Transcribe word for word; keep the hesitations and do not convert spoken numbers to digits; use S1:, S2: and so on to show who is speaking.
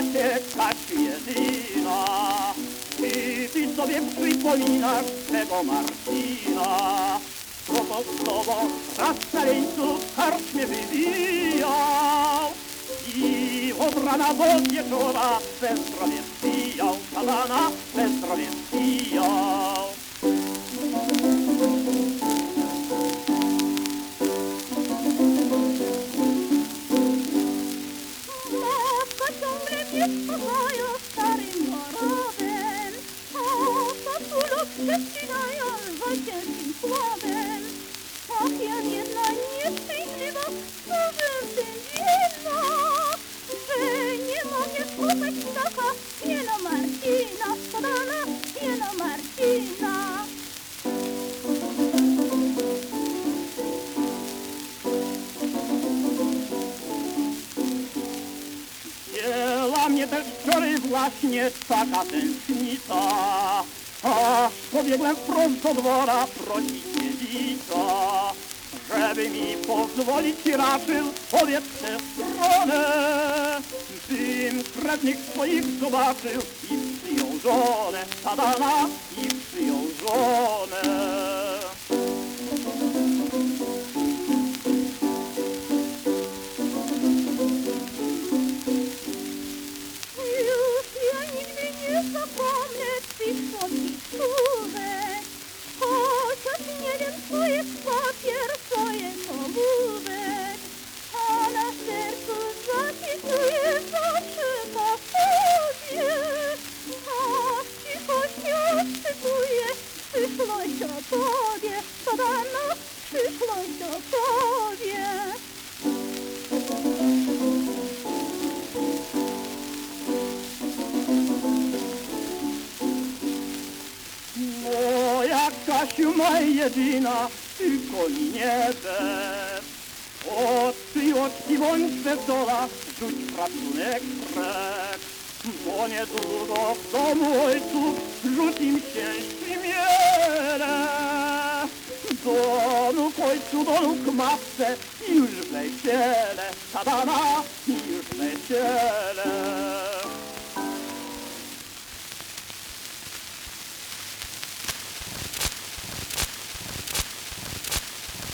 S1: ciekać jedyna. Czy ty sobie przypominasz tego Marcina, co to z tobą raz szaleńcu w karczmie wywijał i od rana do wieczora bezzdrowie pijał, szalana bezzdrowie pijał.
S2: Matka ciągle mnie spokaja starym morowem, a tatulok przecinają wojcięskim słowem. Ach, ja jedna nieszczęśliwa, którym tym winna, że nie mogę słuchać ptaka, jeno Marcina, podana, jeno Marcina.
S1: Wzięła mnie też wczoraj właśnie taka tęsknica, aż pobiegłem wprost do dwora prosić dziedzica, żeby mi pozwolić raczył powiedz tę stronę, bym krewnych swoich zobaczył i przyjął żonę, tadana, i przyjął żonę.
S2: Zapomnę twych słodkich słówek, chociaż nie wiem, co jest papier, co jest ołówek, a na sercu zapisuję zawsze po sobie, a w cichości odczytuję przyszłość o tobie, co dano przyszłość o tobie.
S1: Kasiu moja jedyna, tylko mi nie też. Oczy oczki bądź wesoła, rzuć pracunek prek. Bo niedługo w domu ojców rzuci mi się śmiele. Do nóg ojcu, do nóg matce, już w leciele, tadana, już w leciele.